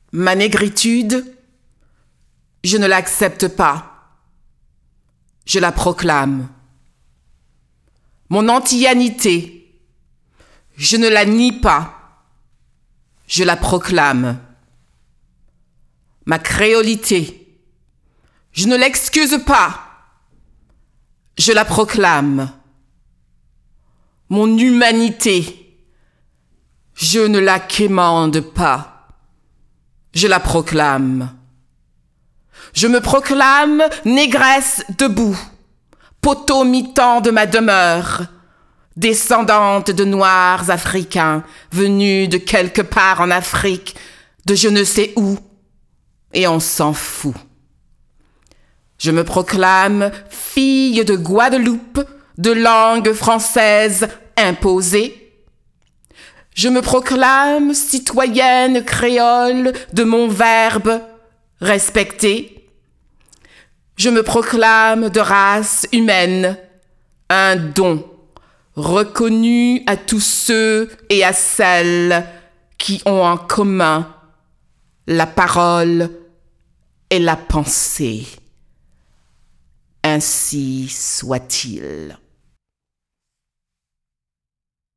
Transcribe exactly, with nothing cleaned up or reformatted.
Ma négritude, je ne l'accepte pas. Je la proclame. Mon antillanité, je ne la nie pas. Je la proclame. Ma créolité, je ne l'excuse pas. Je la proclame. Mon humanité, je ne la quémande pas. Je la proclame. Je me proclame négresse debout, poteau mitant de ma demeure, descendante de noirs africains venus de quelque part en Afrique, de je ne sais où, et on s'en fout. Je me proclame fille de Guadeloupe, de langue française imposée. Je me proclame citoyenne créole de mon verbe respecté. Je me proclame de race humaine, un don reconnu à tous ceux et à celles qui ont en commun la parole et la pensée. Ainsi soit-il.